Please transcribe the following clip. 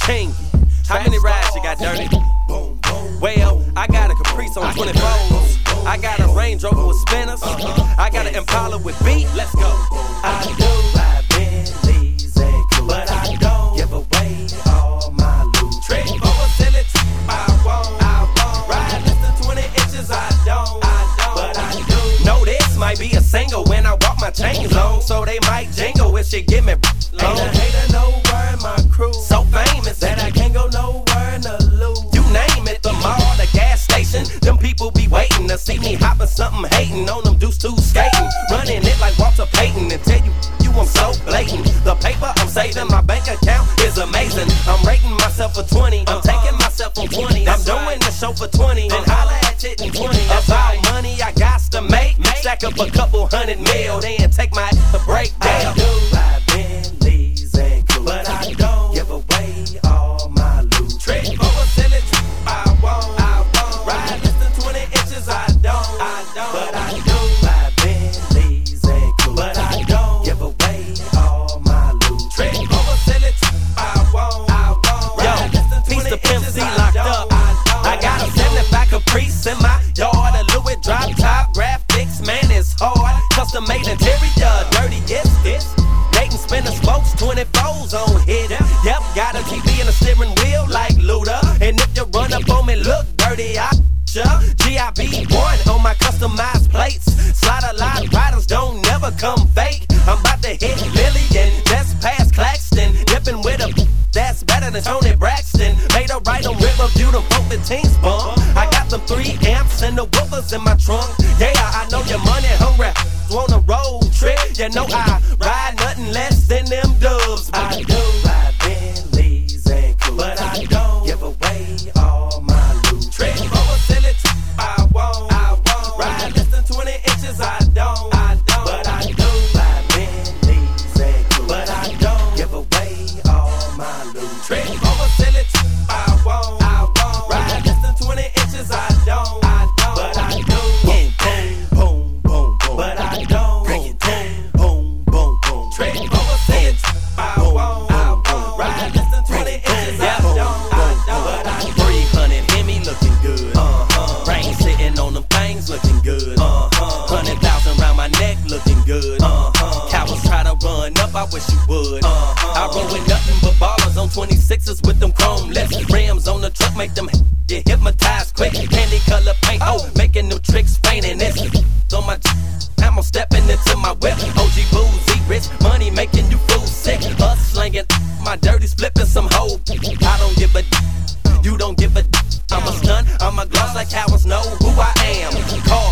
King. How many rides you got, Dirty? Well, I got a Caprice on 24s. I got a Range Rover with spinners. I got an Impala with beat. Let's go. I do ride Bentleys and coupe, but I don't give away all my loot. Trick over silly, I won't. Ride less than 20 inches, I don't. But I do know this might be a single when I walk my chains on, so they might jingle if she give me long. Ain't a hater nowhere in my crew, so famous that I can't go nowhere in the loop. You name it, the mall, the gas station, them people be waiting to see me hopping something, hating on them dudes too skating, running it like Walter Payton and tell you I'm so blatant. The paper I'm saving, my bank account is amazing. I'm rating myself for 20, I'm taking myself on 20. I'm doing the show for 20, then holla at it in 20. About money I got to make, stack up a couple $100 million, then take my ass to break down. I do ride Bentleys and coupe, but I don't give away all my loot. Trick over silly, I won't. Ride less than 20 inches, I don't. But I do ride Bentleys and coupe, but I don't give away all my loot. Trick over silly, I won't. Ride less than 20 inches, locked up. I got a 75 Caprice in my yard, a Louis drop top graphics, man, it's hard. Custom made interior, dirty, yes. Dayton spinner spokes, 24s on hit. Yep, got a TV and a steering wheel like Luda. And if you run up on me, look dirty, I GIB1 on my customized plates. Slider line riders don't never come fake. I'm about to hit Lillian, just past Claxton. Dipping with a that's better than Tony Braxton. Made a right on Riverview, the 415s bump. I got them 3 amps and the woofers in my trunk. Yeah, I know your money hungry. On a road trip, you know I ride nothing less than them dubs. I do ride Bentleys and coupe, but I don't give away all my loot. Trick over silly, I won't. Ride less than 20 inches, I don't. But I do ride Bentleys and coupe, but I don't give away all my loot. Trick over silly, I won't. Ride less than 20 inches, I don't. But I do. Boom, boom, boom, boom. But I don't. Boom, boom, boom. Trick over silly, I won't. Ride less than 20 inches, I don't. But I do. 300 Hemi looking good. Rain sitting on them things looking good. 100,000 round my neck looking good. Cowards try to run up, I wish you would. I roll with nothing but ballers on 26s with them chrome lips. Rims on the truck make them get hypnotized quick. Candy color paint, making them tricks fainting. This on my I'm stepping into my whip. OG boozy, rich money making you fools sick. Us slanging my dirties, flipping some hoes. I don't give a you don't give a I'm a stunt, I'm a gloss like cowards know who I am. Call